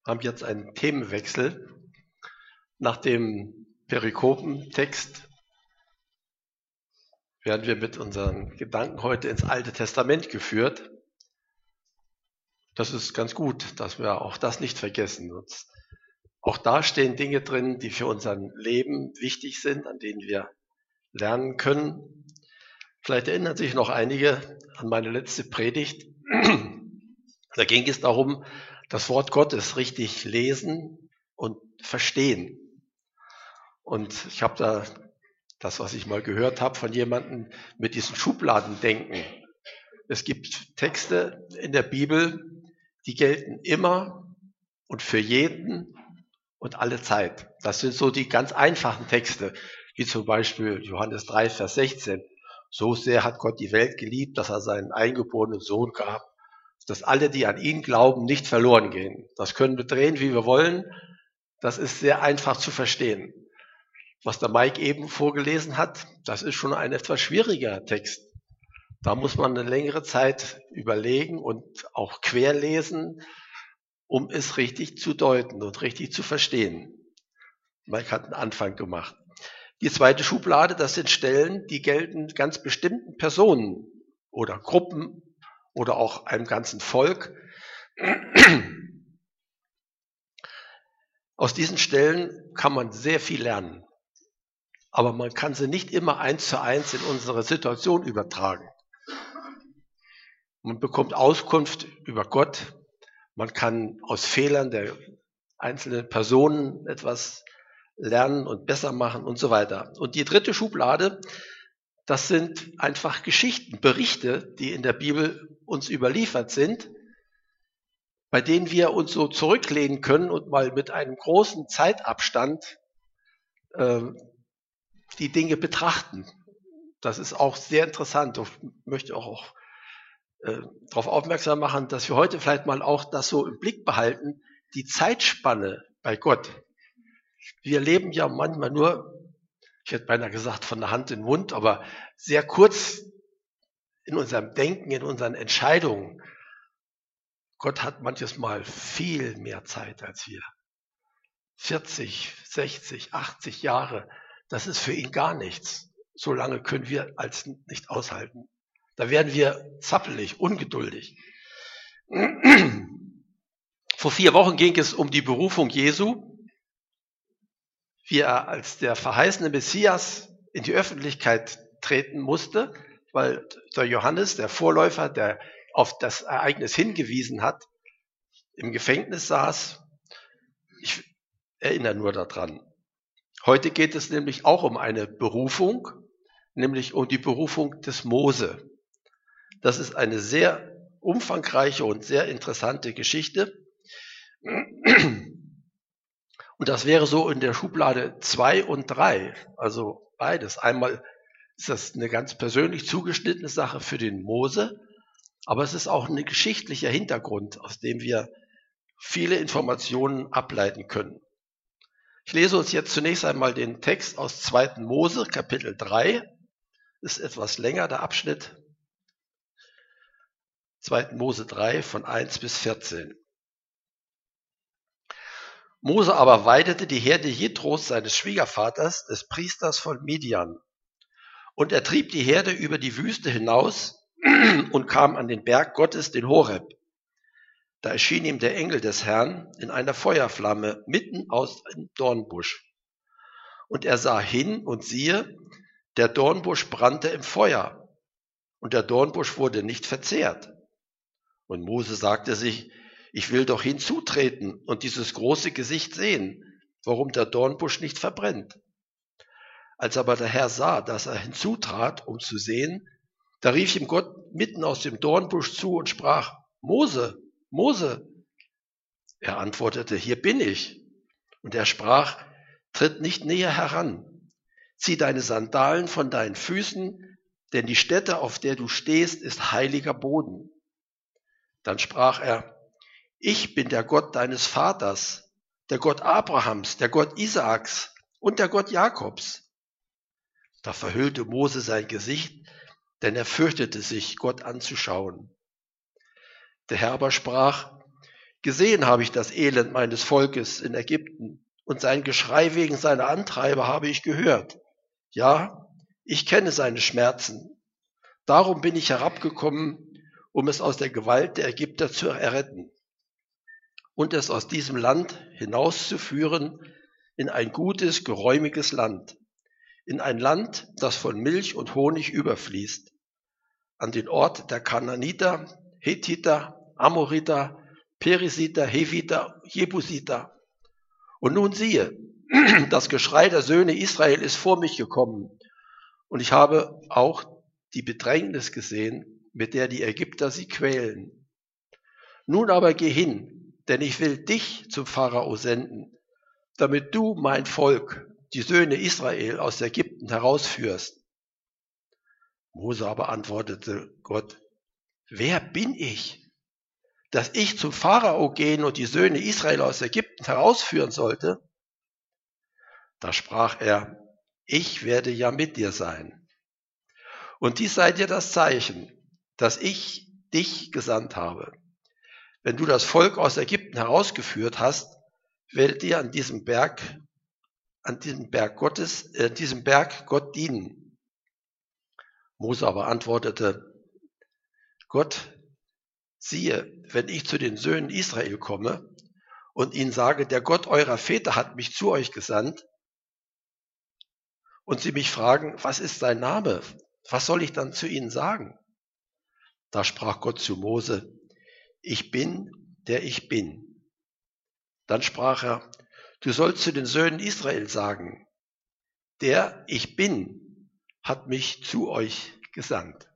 haben jetzt einen Themenwechsel. Nach dem Perikopentext werden wir mit unseren Gedanken heute ins Alte Testament geführt. Das ist ganz gut, dass wir auch das nicht vergessen. Auch da stehen Dinge drin, die für unser Leben wichtig sind, an denen wir lernen können. Vielleicht erinnern sich noch einige an meine letzte Predigt. Da ging es darum, das Wort Gottes richtig lesen und verstehen. Und ich habe da das, was ich mal gehört habe von jemandem, mit diesen Schubladendenken. Es gibt Texte in der Bibel, die gelten immer und für jeden und alle Zeit. Das sind so die ganz einfachen Texte, wie zum Beispiel Johannes 3, Vers 16. So sehr hat Gott die Welt geliebt, dass er seinen eingeborenen Sohn gab, dass alle, die an ihn glauben, nicht verloren gehen. Das können wir drehen, wie wir wollen. Das ist sehr einfach zu verstehen. Was der Mike eben vorgelesen hat, das ist schon ein etwas schwieriger Text. Da muss man eine längere Zeit überlegen und auch querlesen, um es richtig zu deuten und richtig zu verstehen. Mike hat einen Anfang gemacht. Die zweite Schublade, das sind Stellen, die gelten ganz bestimmten Personen oder Gruppen oder auch einem ganzen Volk. Aus diesen Stellen kann man sehr viel lernen. Aber man kann sie nicht immer 1:1 in unsere Situation übertragen. Man bekommt Auskunft über Gott. Man kann aus Fehlern der einzelnen Personen etwas lernen und besser machen und so weiter. Und die dritte Schublade, das sind einfach Geschichten, Berichte, die in der Bibel uns überliefert sind, bei denen wir uns so zurücklehnen können und mal mit einem großen Zeitabstand die Dinge betrachten. Das ist auch sehr interessant. Ich möchte auch darauf aufmerksam machen, dass wir heute vielleicht mal auch das so im Blick behalten, die Zeitspanne bei Gott. Wir leben ja manchmal nur, ich hätte beinahe gesagt, von der Hand in den Mund, aber sehr kurz in unserem Denken, in unseren Entscheidungen. Gott hat manches Mal viel mehr Zeit als wir. 40, 60, 80 Jahre, das ist für ihn gar nichts. So lange können wir als nicht aushalten. Da werden wir zappelig, ungeduldig. Vor 4 Wochen ging es um die Berufung Jesu, wie er als der verheißene Messias in die Öffentlichkeit treten musste, weil der Johannes, der Vorläufer, der auf das Ereignis hingewiesen hat, im Gefängnis saß. Ich erinnere nur daran. Heute geht es nämlich auch um eine Berufung, nämlich um die Berufung des Mose. Das ist eine sehr umfangreiche und sehr interessante Geschichte. Und das wäre so in der Schublade 2 und 3, also beides. Einmal ist das eine ganz persönlich zugeschnittene Sache für den Mose, aber es ist auch ein geschichtlicher Hintergrund, aus dem wir viele Informationen ableiten können. Ich lese uns jetzt zunächst einmal den Text aus 2. Mose, Kapitel 3. Ist etwas länger, der Abschnitt. 2. Mose 3 von 1 bis 14. Mose aber weidete die Herde Jethros, seines Schwiegervaters, des Priesters von Midian. Und er trieb die Herde über die Wüste hinaus und kam an den Berg Gottes, den Horeb. Da erschien ihm der Engel des Herrn in einer Feuerflamme mitten aus einem Dornbusch. Und er sah hin und siehe, der Dornbusch brannte im Feuer und der Dornbusch wurde nicht verzehrt. Und Mose sagte sich, ich will doch hinzutreten und dieses große Gesicht sehen, warum der Dornbusch nicht verbrennt. Als aber der Herr sah, dass er hinzutrat, um zu sehen, da rief ihm Gott mitten aus dem Dornbusch zu und sprach, Mose, Mose. Er antwortete, hier bin ich. Und er sprach, tritt nicht näher heran, zieh deine Sandalen von deinen Füßen, denn die Stätte, auf der du stehst, ist heiliger Boden. Dann sprach er, ich bin der Gott deines Vaters, der Gott Abrahams, der Gott Isaaks und der Gott Jakobs. Da verhüllte Mose sein Gesicht, denn er fürchtete sich, Gott anzuschauen. Der Herr aber sprach, Gesehen habe ich das Elend meines Volkes in Ägypten und sein Geschrei wegen seiner Antreiber habe ich gehört. Ja, ich kenne seine Schmerzen. Darum bin ich herabgekommen, um es aus der Gewalt der Ägypter zu erretten und es aus diesem Land hinauszuführen in ein gutes, geräumiges Land, in ein Land, das von Milch und Honig überfließt, an den Ort der Kanaaniter, Hethiter, Amoriter, Perisiter, Heviter, Jebusiter. Und nun siehe, das Geschrei der Söhne Israel ist vor mich gekommen, und ich habe auch die Bedrängnis gesehen, mit der die Ägypter sie quälen. Nun aber geh hin, denn ich will dich zum Pharao senden, damit du mein Volk, die Söhne Israel, aus Ägypten herausführst. Mose aber antwortete Gott, wer bin ich, dass ich zum Pharao gehen und die Söhne Israel aus Ägypten herausführen sollte? Da sprach er, ich werde ja mit dir sein. Und dies sei dir das Zeichen, dass ich dich gesandt habe. Wenn du das Volk aus Ägypten herausgeführt hast, werdet ihr an diesem Berg Gott dienen. Mose aber antwortete, Gott, siehe, wenn ich zu den Söhnen Israel komme und ihnen sage, der Gott eurer Väter hat mich zu euch gesandt, und sie mich fragen, was ist sein Name? Was soll ich dann zu ihnen sagen? Da sprach Gott zu Mose, ich bin, der ich bin. Dann sprach er, du sollst zu den Söhnen Israel sagen, der ich bin, hat mich zu euch gesandt.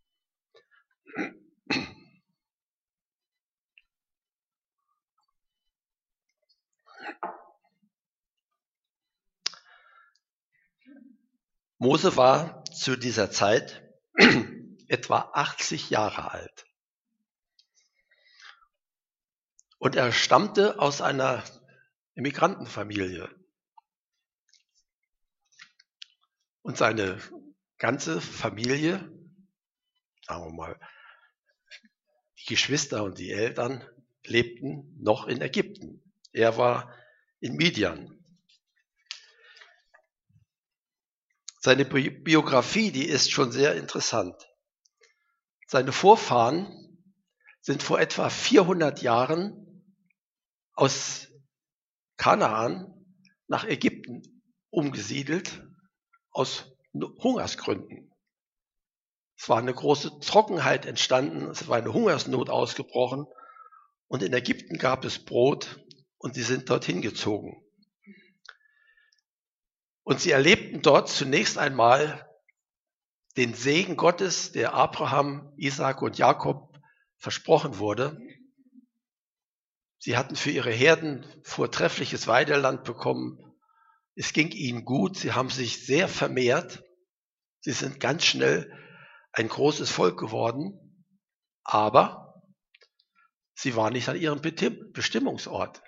Mose war zu dieser Zeit etwa 80 Jahre alt. Und er stammte aus einer Immigrantenfamilie. Und seine ganze Familie, sagen wir mal, die Geschwister und die Eltern lebten noch in Ägypten. Er war in Midian. Seine Biografie, die ist schon sehr interessant. Seine Vorfahren sind vor etwa 400 Jahren aus Kanaan nach Ägypten umgesiedelt, aus Hungersgründen. Es war eine große Trockenheit entstanden, es war eine Hungersnot ausgebrochen und in Ägypten gab es Brot und sie sind dorthin gezogen. Und sie erlebten dort zunächst einmal den Segen Gottes, der Abraham, Isaak und Jakob versprochen wurde. Sie hatten für ihre Herden vortreffliches Weideland bekommen. Es ging ihnen gut, sie haben sich sehr vermehrt. Sie sind ganz schnell ein großes Volk geworden, aber sie waren nicht an ihrem Bestimmungsort.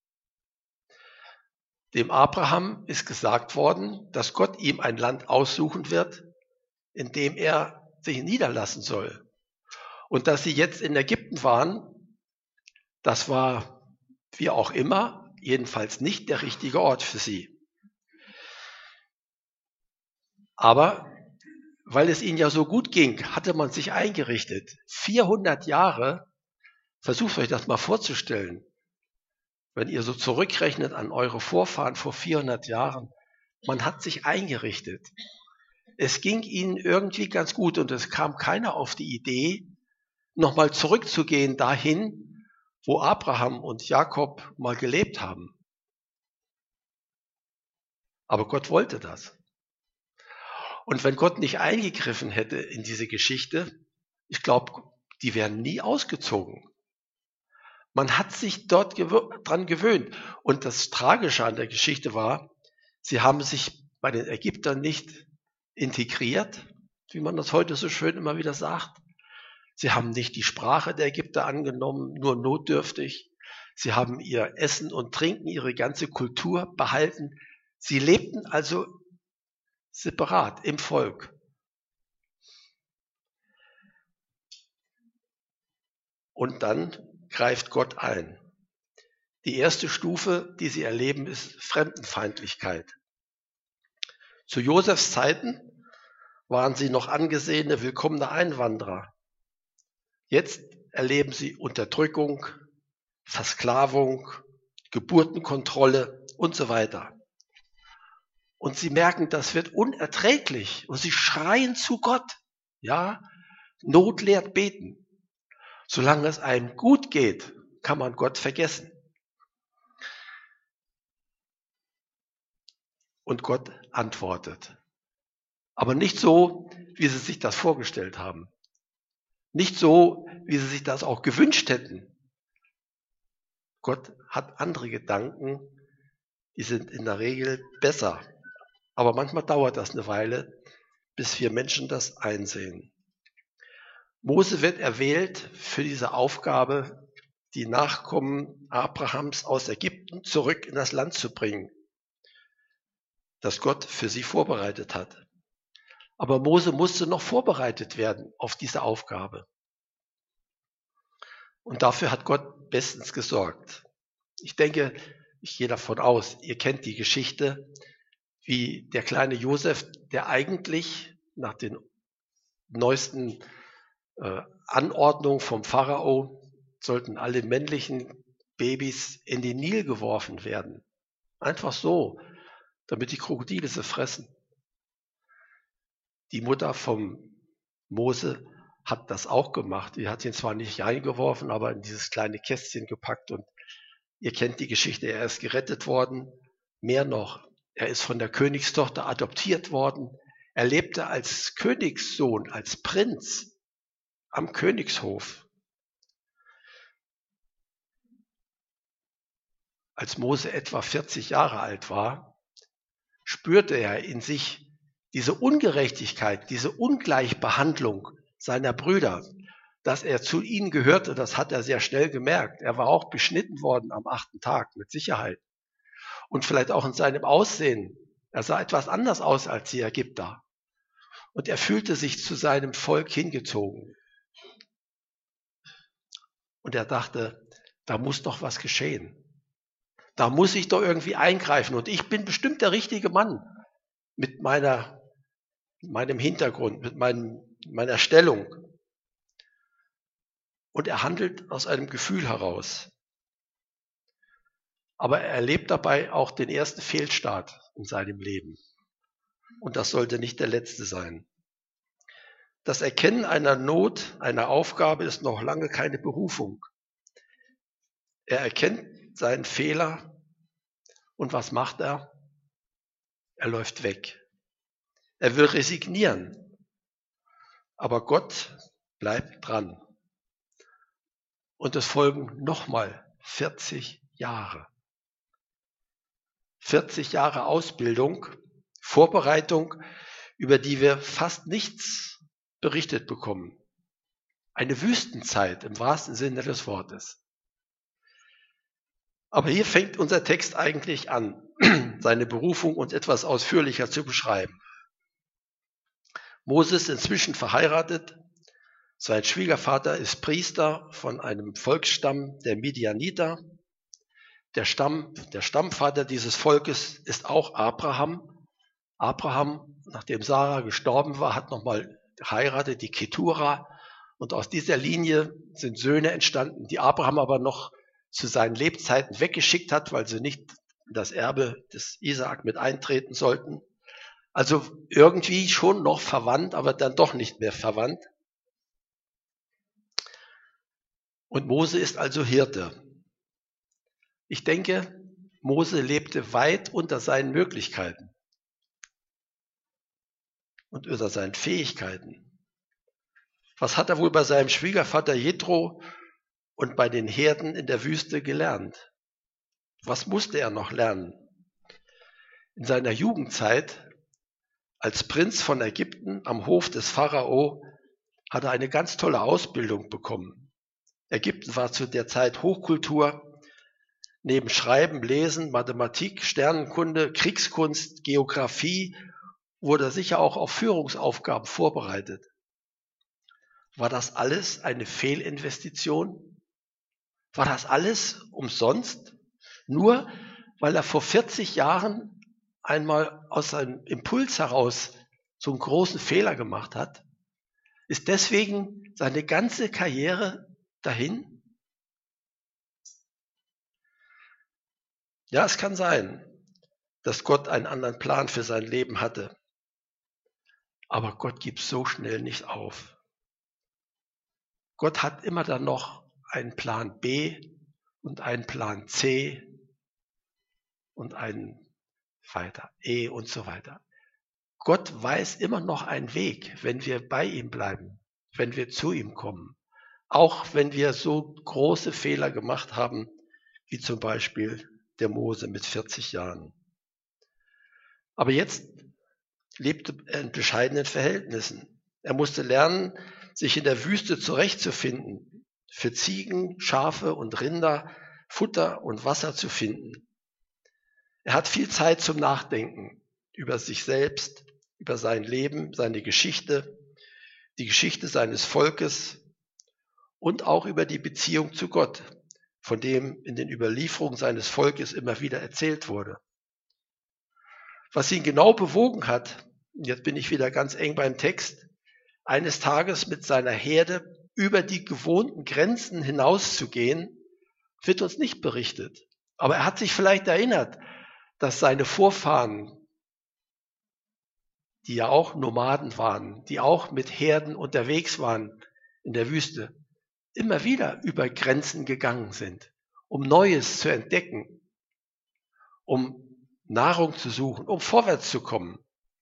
Dem Abraham ist gesagt worden, dass Gott ihm ein Land aussuchen wird, in dem er sich niederlassen soll. Und dass sie jetzt in Ägypten waren, das war, wie auch immer, jedenfalls nicht der richtige Ort für sie. Aber weil es ihnen ja so gut ging, hatte man sich eingerichtet. 400 Jahre, versucht euch das mal vorzustellen, wenn ihr so zurückrechnet an eure Vorfahren vor 400 Jahren, man hat sich eingerichtet. Es ging ihnen irgendwie ganz gut und es kam keiner auf die Idee, nochmal zurückzugehen dahin, wo Abraham und Jakob mal gelebt haben. Aber Gott wollte das. Und wenn Gott nicht eingegriffen hätte in diese Geschichte, ich glaube, die wären nie ausgezogen. Man hat sich dort dran gewöhnt. Und das Tragische an der Geschichte war, sie haben sich bei den Ägyptern nicht integriert, wie man das heute so schön immer wieder sagt. Sie haben nicht die Sprache der Ägypter angenommen, nur notdürftig. Sie haben ihr Essen und Trinken, ihre ganze Kultur behalten. Sie lebten also separat im Volk. Und dann greift Gott ein. Die erste Stufe, die sie erleben, ist Fremdenfeindlichkeit. Zu Josefs Zeiten waren sie noch angesehene, willkommene Einwanderer. Jetzt erleben sie Unterdrückung, Versklavung, Geburtenkontrolle und so weiter. Und sie merken, das wird unerträglich und sie schreien zu Gott. Ja, Not lehrt beten. Solange es einem gut geht, kann man Gott vergessen. Und Gott antwortet. Aber nicht so, wie sie sich das vorgestellt haben. Nicht so, wie sie sich das auch gewünscht hätten. Gott hat andere Gedanken, die sind in der Regel besser. Aber manchmal dauert das eine Weile, bis wir Menschen das einsehen. Mose wird erwählt für diese Aufgabe, die Nachkommen Abrahams aus Ägypten zurück in das Land zu bringen, das Gott für sie vorbereitet hat. Aber Mose musste noch vorbereitet werden auf diese Aufgabe. Und dafür hat Gott bestens gesorgt. Ich denke, ich gehe davon aus, ihr kennt die Geschichte, wie der kleine Josef, der eigentlich nach den neuesten Anordnungen vom Pharao, sollten alle männlichen Babys in den Nil geworfen werden. Einfach so, damit die Krokodile sie fressen. Die Mutter vom Mose hat das auch gemacht. Die hat ihn zwar nicht reingeworfen, aber in dieses kleine Kästchen gepackt. Und ihr kennt die Geschichte, er ist gerettet worden. Mehr noch, er ist von der Königstochter adoptiert worden. Er lebte als Königssohn, als Prinz am Königshof. Als Mose etwa 40 Jahre alt war, spürte er in sich diese Ungerechtigkeit, diese Ungleichbehandlung seiner Brüder, dass er zu ihnen gehörte, das hat er sehr schnell gemerkt. Er war auch beschnitten worden am 8. Tag, mit Sicherheit. Und vielleicht auch in seinem Aussehen. Er sah etwas anders aus als die Ägypter. Und er fühlte sich zu seinem Volk hingezogen. Und er dachte, da muss doch was geschehen. Da muss ich doch irgendwie eingreifen. Und ich bin bestimmt der richtige Mann mit meinem Hintergrund, mit meiner Stellung. Und er handelt aus einem Gefühl heraus. Aber er erlebt dabei auch den ersten Fehlstart in seinem Leben. Und das sollte nicht der letzte sein. Das Erkennen einer Not, einer Aufgabe ist noch lange keine Berufung. Er erkennt seinen Fehler und was macht er? Er läuft weg. Er will resignieren. Aber Gott bleibt dran. Und es folgen nochmal 40 Jahre. 40 Jahre Ausbildung, Vorbereitung, über die wir fast nichts berichtet bekommen. Eine Wüstenzeit im wahrsten Sinne des Wortes. Aber hier fängt unser Text eigentlich an, seine Berufung uns etwas ausführlicher zu beschreiben. Mose ist inzwischen verheiratet. Sein Schwiegervater ist Priester von einem Volksstamm der Midianiter. Der Stammvater dieses Volkes ist auch Abraham. Abraham, nachdem Sarah gestorben war, hat nochmal geheiratet, die Ketura. Und aus dieser Linie sind Söhne entstanden, die Abraham aber noch zu seinen Lebzeiten weggeschickt hat, weil sie nicht in das Erbe des Isaak mit eintreten sollten. Also irgendwie schon noch verwandt, aber dann doch nicht mehr verwandt. Und Mose ist also Hirte. Ich denke, Mose lebte weit unter seinen Möglichkeiten und unter seinen Fähigkeiten. Was hat er wohl bei seinem Schwiegervater Jethro und bei den Herden in der Wüste gelernt? Was musste er noch lernen? In seiner Jugendzeit als Prinz von Ägypten am Hof des Pharao hat er eine ganz tolle Ausbildung bekommen. Ägypten war zu der Zeit Hochkultur. Neben Schreiben, Lesen, Mathematik, Sternenkunde, Kriegskunst, Geografie wurde er sicher auch auf Führungsaufgaben vorbereitet. War das alles eine Fehlinvestition? War das alles umsonst? Nur weil er vor 40 Jahren einmal aus seinem Impuls heraus so einen großen Fehler gemacht hat? Ist deswegen seine ganze Karriere dahin? Ja, es kann sein, dass Gott einen anderen Plan für sein Leben hatte. Aber Gott gibt so schnell nicht auf. Gott hat immer dann noch einen Plan B und einen Plan C und einen weiter E und so weiter. Gott weiß immer noch einen Weg, wenn wir bei ihm bleiben, wenn wir zu ihm kommen. Auch wenn wir so große Fehler gemacht haben, wie zum Beispiel der Mose mit 40 Jahren. Aber jetzt lebte er in bescheidenen Verhältnissen. Er musste lernen, sich in der Wüste zurechtzufinden, für Ziegen, Schafe und Rinder Futter und Wasser zu finden. Er hat viel Zeit zum Nachdenken über sich selbst, über sein Leben, seine Geschichte, die Geschichte seines Volkes und auch über die Beziehung zu Gott, von dem in den Überlieferungen seines Volkes immer wieder erzählt wurde. Was ihn genau bewogen hat, jetzt bin ich wieder ganz eng beim Text, eines Tages mit seiner Herde über die gewohnten Grenzen hinauszugehen, wird uns nicht berichtet. Aber er hat sich vielleicht erinnert, dass seine Vorfahren, die ja auch Nomaden waren, die auch mit Herden unterwegs waren in der Wüste, immer wieder über Grenzen gegangen sind, um Neues zu entdecken, um Nahrung zu suchen, um vorwärts zu kommen.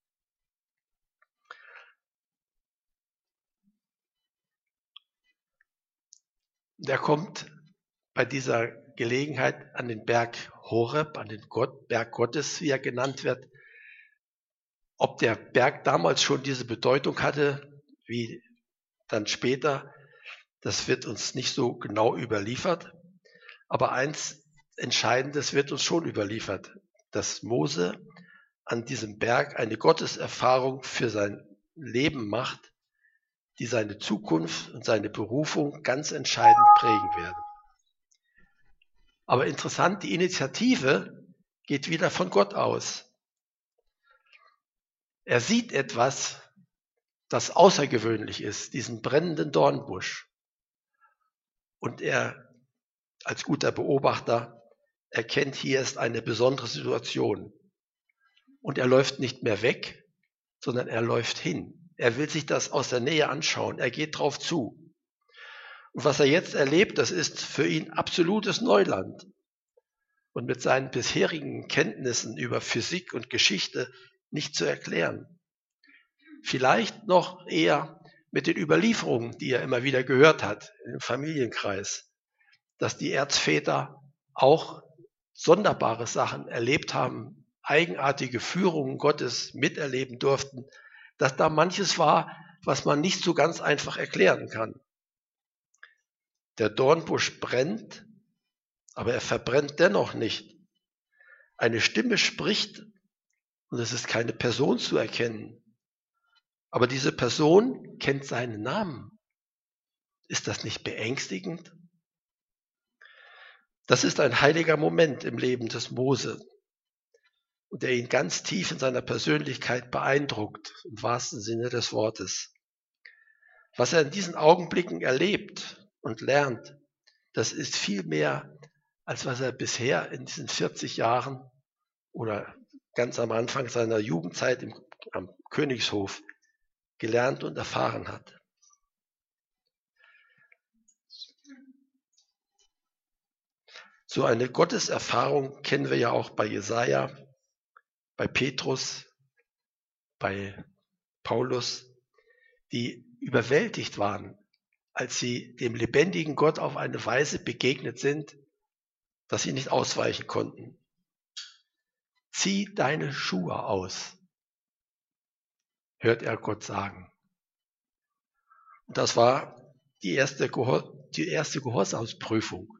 Der kommt bei dieser Gelegenheit an den Berg Horeb, an den Berg Gottes, wie er genannt wird. Ob der Berg damals schon diese Bedeutung hatte, wie dann später, das wird uns nicht so genau überliefert. Aber eins Entscheidendes wird uns schon überliefert, dass Mose an diesem Berg eine Gotteserfahrung für sein Leben macht, die seine Zukunft und seine Berufung ganz entscheidend prägen werden. Aber interessant, die Initiative geht wieder von Gott aus. Er sieht etwas, das außergewöhnlich ist, diesen brennenden Dornbusch. Und er als guter Beobachter erkennt, hier ist eine besondere Situation. Und er läuft nicht mehr weg, sondern er läuft hin. Er will sich das aus der Nähe anschauen. Er geht drauf zu. Und was er jetzt erlebt, das ist für ihn absolutes Neuland. Und mit seinen bisherigen Kenntnissen über Physik und Geschichte nicht zu erklären. Vielleicht noch eher mit den Überlieferungen, die er immer wieder gehört hat im Familienkreis, dass die Erzväter auch sonderbare Sachen erlebt haben, eigenartige Führungen Gottes miterleben durften, dass da manches war, was man nicht so ganz einfach erklären kann. Der Dornbusch brennt, aber er verbrennt dennoch nicht. Eine Stimme spricht und es ist keine Person zu erkennen. Aber diese Person kennt seinen Namen. Ist das nicht beängstigend? Das ist ein heiliger Moment im Leben des Mose und der ihn ganz tief in seiner Persönlichkeit beeindruckt, im wahrsten Sinne des Wortes. Was er in diesen Augenblicken erlebt und lernt, das ist viel mehr, als was er bisher in diesen 40 Jahren oder ganz am Anfang seiner Jugendzeit am Königshof gelernt und erfahren hat. So eine Gotteserfahrung kennen wir ja auch bei Jesaja, bei Petrus, bei Paulus, die überwältigt waren, als sie dem lebendigen Gott auf eine Weise begegnet sind, dass sie nicht ausweichen konnten. Zieh deine Schuhe aus, hört er Gott sagen. Und das war die erste Gehorsamsprüfung.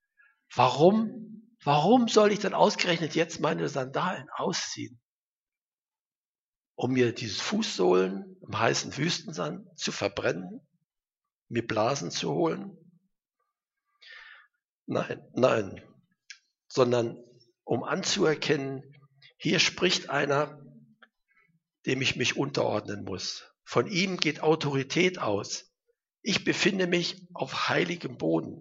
Warum soll ich denn ausgerechnet jetzt meine Sandalen ausziehen? Um mir diese Fußsohlen im heißen Wüstensand zu verbrennen, mir Blasen zu holen? Nein, nein, sondern um anzuerkennen, hier spricht einer, dem ich mich unterordnen muss. Von ihm geht Autorität aus. Ich befinde mich auf heiligem Boden.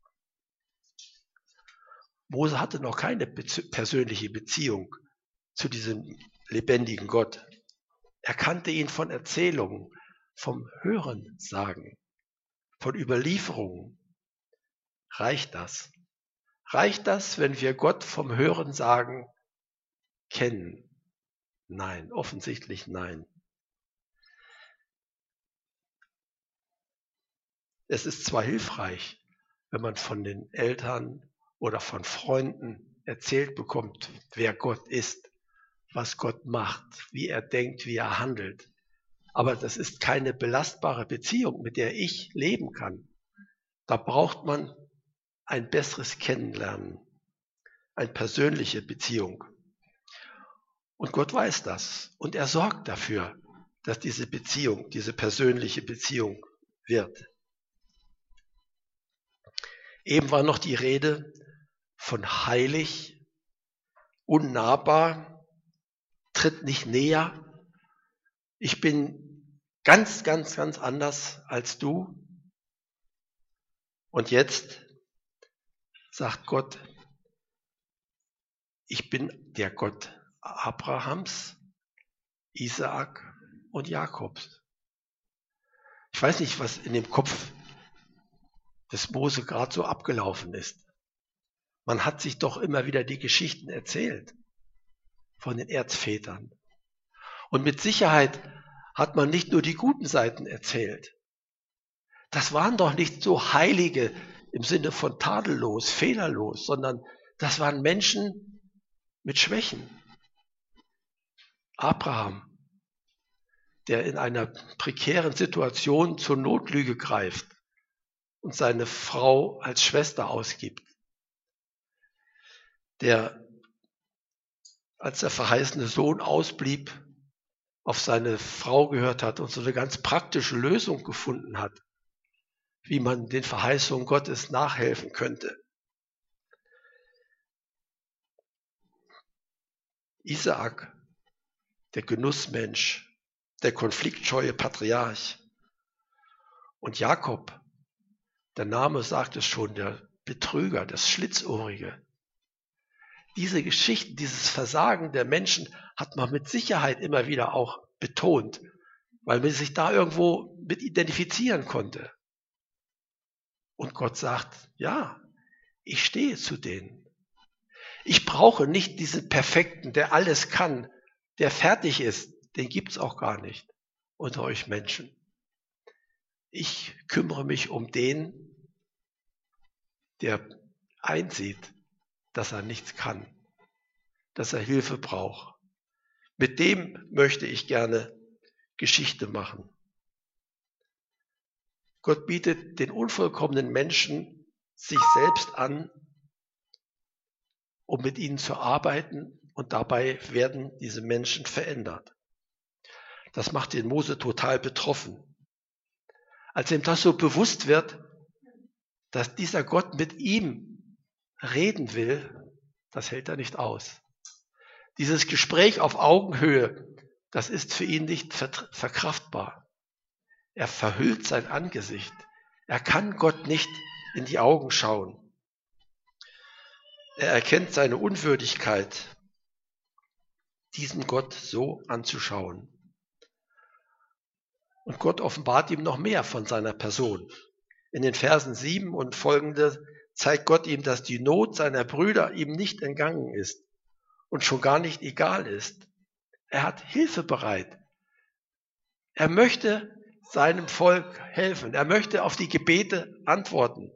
Mose hatte noch keine persönliche Beziehung zu diesem lebendigen Gott. Er kannte ihn von Erzählungen, vom Hörensagen, von Überlieferungen. Reicht das? Reicht das, wenn wir Gott vom Hörensagen kennen? Nein, offensichtlich nein. Es ist zwar hilfreich, wenn man von den Eltern oder von Freunden erzählt bekommt, wer Gott ist, was Gott macht, wie er denkt, wie er handelt. Aber das ist keine belastbare Beziehung, mit der ich leben kann. Da braucht man ein besseres Kennenlernen, eine persönliche Beziehung. Und Gott weiß das und er sorgt dafür, dass diese Beziehung, diese persönliche Beziehung wird. Eben war noch die Rede von heilig, unnahbar, tritt nicht näher. Ich bin ganz, ganz, ganz anders als du. Und jetzt sagt Gott, ich bin der Gott Abrahams, Isaak und Jakobs. Ich weiß nicht, was in dem Kopf des Mose gerade so abgelaufen ist. Man hat sich doch immer wieder die Geschichten erzählt von den Erzvätern. Und mit Sicherheit hat man nicht nur die guten Seiten erzählt. Das waren doch nicht so Heilige im Sinne von tadellos, fehlerlos, sondern das waren Menschen mit Schwächen. Abraham, der in einer prekären Situation zur Notlüge greift und seine Frau als Schwester ausgibt, der, als der verheißene Sohn ausblieb, auf seine Frau gehört hat und so eine ganz praktische Lösung gefunden hat, wie man den Verheißungen Gottes nachhelfen könnte. Isaak, der Genussmensch, der konfliktscheue Patriarch. Und Jakob, der Name sagt es schon, der Betrüger, das Schlitzohrige. Diese Geschichten, dieses Versagen der Menschen hat man mit Sicherheit immer wieder auch betont, weil man sich da irgendwo mit identifizieren konnte. Und Gott sagt, ja, ich stehe zu denen. Ich brauche nicht diesen Perfekten, der alles kann, der fertig ist. Den gibt's auch gar nicht unter euch Menschen. Ich kümmere mich um den, der einsieht, dass er nichts kann, dass er Hilfe braucht. Mit dem möchte ich gerne Geschichte machen. Gott bietet den unvollkommenen Menschen sich selbst an, um mit ihnen zu arbeiten, und dabei werden diese Menschen verändert. Das macht den Mose total betroffen. Als ihm das so bewusst wird, dass dieser Gott mit ihm reden will, das hält er nicht aus. Dieses Gespräch auf Augenhöhe, das ist für ihn nicht verkraftbar. Er verhüllt sein Angesicht. Er kann Gott nicht in die Augen schauen. Er erkennt seine Unwürdigkeit, diesen Gott so anzuschauen. Und Gott offenbart ihm noch mehr von seiner Person. In den Versen 7 und folgende zeigt Gott ihm, dass die Not seiner Brüder ihm nicht entgangen ist und schon gar nicht egal ist. Er hat Hilfe bereit. Er möchte seinem Volk helfen. Er möchte auf die Gebete antworten.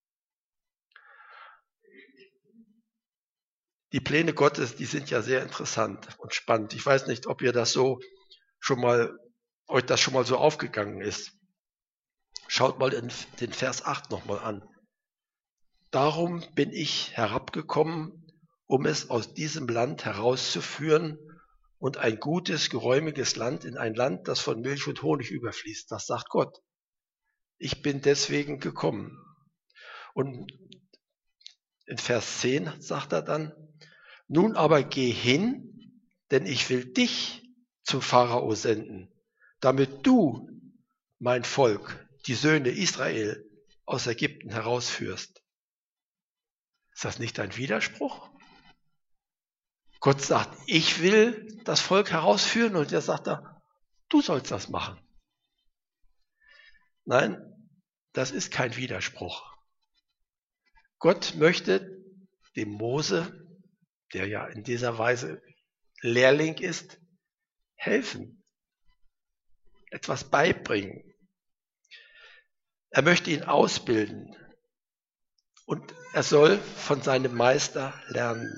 Die Pläne Gottes, die sind ja sehr interessant und spannend. Ich weiß nicht, ob ihr das so euch das schon mal so aufgegangen ist. Schaut mal in den Vers 8 nochmal an. Darum bin ich herabgekommen, um es aus diesem Land herauszuführen und ein gutes, geräumiges Land in ein Land, das von Milch und Honig überfließt. Das sagt Gott. Ich bin deswegen gekommen. Und In Vers 10 sagt er dann, nun aber geh hin, denn ich will dich zum Pharao senden, damit du mein Volk, die Söhne Israel, aus Ägypten herausführst. Ist das nicht ein Widerspruch? Gott sagt, ich will das Volk herausführen und er sagt, du sollst das machen. Nein, das ist kein Widerspruch. Gott möchte dem Mose, der ja in dieser Weise Lehrling ist, helfen, etwas beibringen. Er möchte ihn ausbilden und er soll von seinem Meister lernen.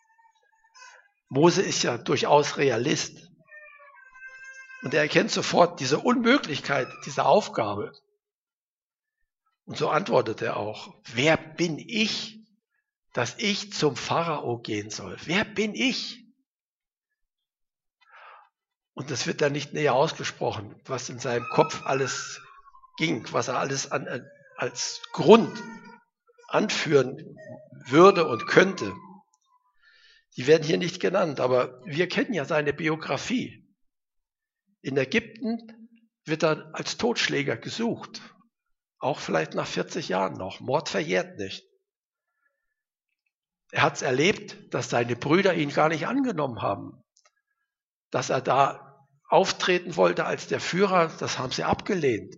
Mose ist ja durchaus Realist und er erkennt sofort diese Unmöglichkeit dieser Aufgabe. Und so antwortet er auch, wer bin ich, dass ich zum Pharao gehen soll? Wer bin ich? Und das wird dann nicht näher ausgesprochen, was in seinem Kopf alles ging, was er alles als Grund anführen würde und könnte. Die werden hier nicht genannt, aber wir kennen ja seine Biografie. In Ägypten wird er als Totschläger gesucht, auch vielleicht nach 40 Jahren noch. Mord verjährt nicht. Er hat es erlebt, dass seine Brüder ihn gar nicht angenommen haben, dass er da auftreten wollte als der Führer, das haben sie abgelehnt.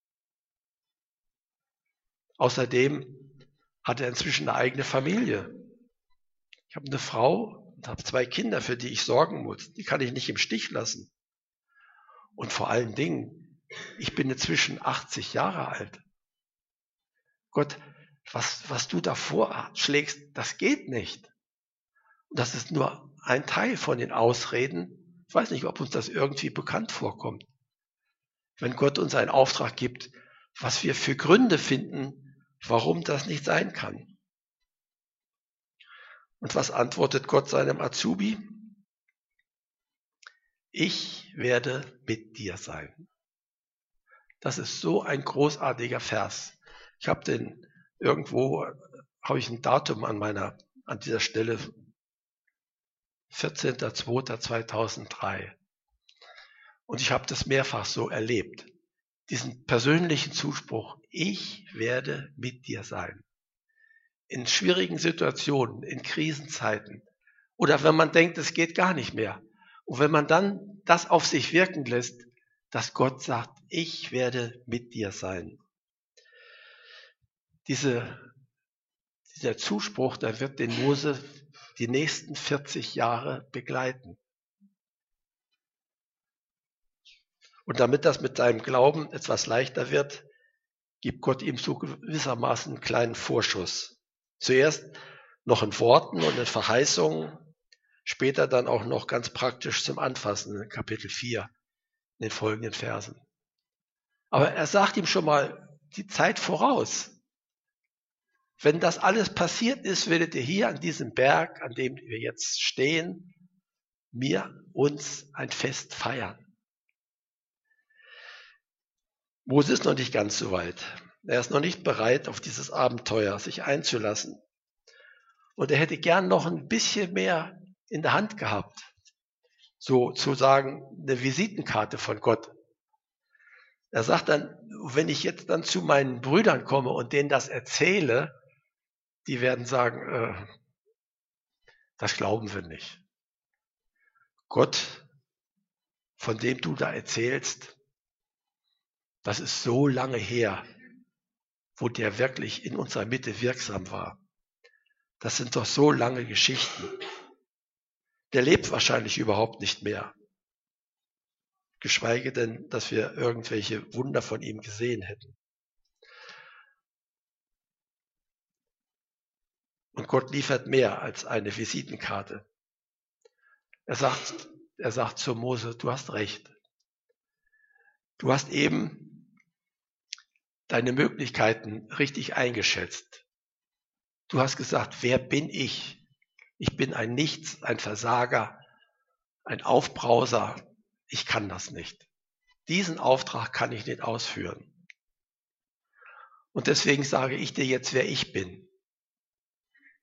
Außerdem hat er inzwischen eine eigene Familie. Ich habe eine Frau und habe 2 Kinder, für die ich sorgen muss. Die kann ich nicht im Stich lassen. Und vor allen Dingen, ich bin inzwischen 80 Jahre alt. Gott, was du da vorschlägst, das geht nicht. Und das ist nur ein Teil von den Ausreden. Ich weiß nicht, ob uns das irgendwie bekannt vorkommt. Wenn Gott uns einen Auftrag gibt, was wir für Gründe finden, warum das nicht sein kann. Und was antwortet Gott seinem Azubi? Ich werde mit dir sein. Das ist so ein großartiger Vers. Ich habe habe ich ein Datum an dieser Stelle, 14.02.2003. Und ich habe das mehrfach so erlebt. Diesen persönlichen Zuspruch, ich werde mit dir sein. In schwierigen Situationen, in Krisenzeiten oder wenn man denkt, es geht gar nicht mehr. Und wenn man dann das auf sich wirken lässt, dass Gott sagt, ich werde mit dir sein. Dieser Zuspruch, der wird den Mose die nächsten 40 Jahre begleiten. Und damit das mit seinem Glauben etwas leichter wird, gibt Gott ihm so gewissermaßen einen kleinen Vorschuss. Zuerst noch in Worten und in Verheißungen, später dann auch noch ganz praktisch zum Anfassen in Kapitel 4, in den folgenden Versen. Aber er sagt ihm schon mal die Zeit voraus. Wenn das alles passiert ist, werdet ihr hier an diesem Berg, an dem wir jetzt stehen, uns ein Fest feiern. Mose ist noch nicht ganz so weit. Er ist noch nicht bereit, auf dieses Abenteuer sich einzulassen. Und er hätte gern noch ein bisschen mehr in der Hand gehabt. Sozusagen eine Visitenkarte von Gott. Er sagt dann, wenn ich jetzt dann zu meinen Brüdern komme und denen das erzähle, die werden sagen, das glauben wir nicht. Gott, von dem du da erzählst, das ist so lange her, wo der wirklich in unserer Mitte wirksam war. Das sind doch so lange Geschichten. Der lebt wahrscheinlich überhaupt nicht mehr. Geschweige denn, dass wir irgendwelche Wunder von ihm gesehen hätten. Und Gott liefert mehr als eine Visitenkarte. Er sagt zu Mose, du hast recht. Du hast eben deine Möglichkeiten richtig eingeschätzt. Du hast gesagt, wer bin ich? Ich bin ein Nichts, ein Versager, ein Aufbrauser. Ich kann das nicht. Diesen Auftrag kann ich nicht ausführen. Und deswegen sage ich dir jetzt, wer ich bin.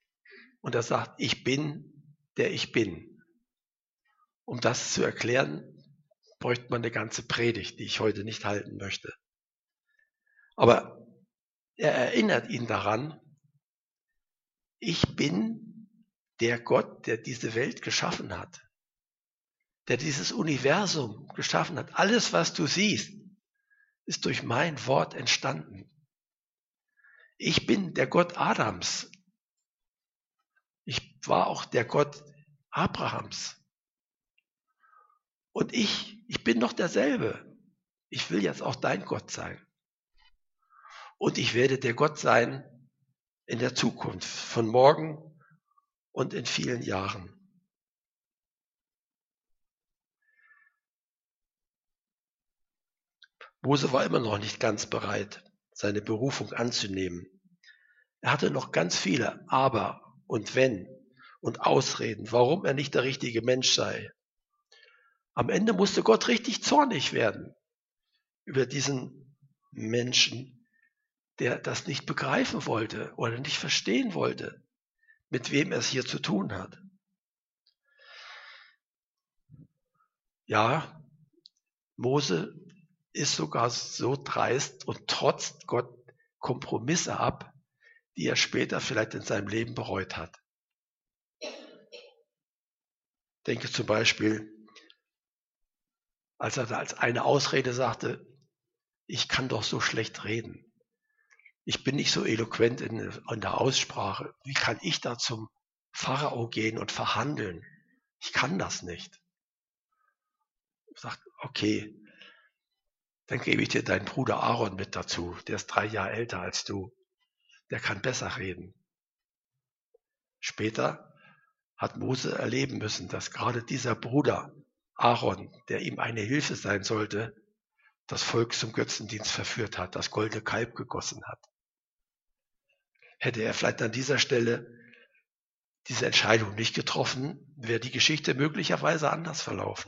Und er sagt, ich bin, der ich bin. Um das zu erklären, bräuchte man eine ganze Predigt, die ich heute nicht halten möchte. Aber er erinnert ihn daran, ich bin der Gott, der diese Welt geschaffen hat, der dieses Universum geschaffen hat. Alles, was du siehst, ist durch mein Wort entstanden. Ich bin der Gott Adams. Ich war auch der Gott Abrahams. Und ich bin noch derselbe. Ich will jetzt auch dein Gott sein. Und ich werde der Gott sein in der Zukunft, von morgen und in vielen Jahren. Mose war immer noch nicht ganz bereit, seine Berufung anzunehmen. Er hatte noch ganz viele Aber und Wenn und Ausreden, warum er nicht der richtige Mensch sei. Am Ende musste Gott richtig zornig werden über diesen Menschen, der das nicht begreifen wollte oder nicht verstehen wollte, mit wem er es hier zu tun hat. Ja, Mose ist sogar so dreist und trotzt Gott Kompromisse ab, die er später vielleicht in seinem Leben bereut hat. Denke zum Beispiel, als er da als eine Ausrede sagte, ich kann doch so schlecht reden. Ich bin nicht so eloquent in der Aussprache. Wie kann ich da zum Pharao gehen und verhandeln? Ich kann das nicht. Er sagt, okay, dann gebe ich dir deinen Bruder Aaron mit dazu. Der ist 3 Jahre älter als du. Der kann besser reden. Später hat Mose erleben müssen, dass gerade dieser Bruder Aaron, der ihm eine Hilfe sein sollte, das Volk zum Götzendienst verführt hat, das goldene Kalb gegossen hat. Hätte er vielleicht an dieser Stelle diese Entscheidung nicht getroffen, wäre die Geschichte möglicherweise anders verlaufen.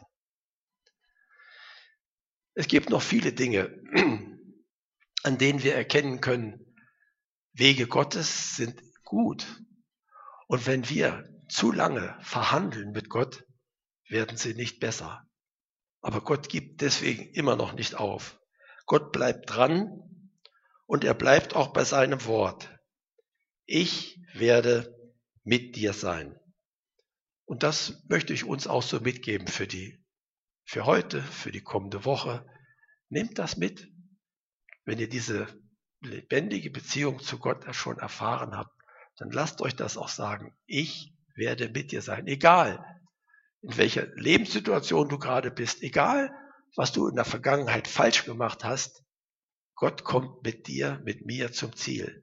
Es gibt noch viele Dinge, an denen wir erkennen können, Wege Gottes sind gut. Und wenn wir zu lange verhandeln mit Gott, werden sie nicht besser. Aber Gott gibt deswegen immer noch nicht auf. Gott bleibt dran und er bleibt auch bei seinem Wort. Ich werde mit dir sein. Und das möchte ich uns auch so mitgeben für heute, für die kommende Woche. Nehmt das mit. Wenn ihr diese lebendige Beziehung zu Gott schon erfahren habt, dann lasst euch das auch sagen. Ich werde mit dir sein. Egal, in welcher Lebenssituation du gerade bist, egal, was du in der Vergangenheit falsch gemacht hast, Gott kommt mit dir, mit mir zum Ziel.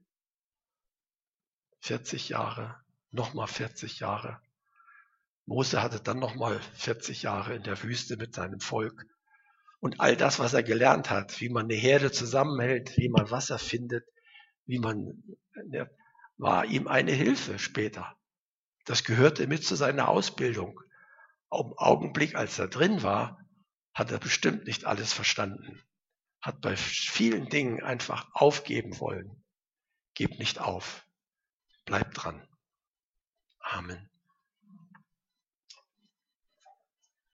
40 Jahre, nochmal 40 Jahre. Mose hatte dann nochmal 40 Jahre in der Wüste mit seinem Volk. Und all das, was er gelernt hat, wie man eine Herde zusammenhält, wie man Wasser findet, war ihm eine Hilfe später. Das gehörte mit zu seiner Ausbildung. Im Augenblick, als er drin war, hat er bestimmt nicht alles verstanden. Hat bei vielen Dingen einfach aufgeben wollen. Gib nicht auf. Bleib dran. Amen.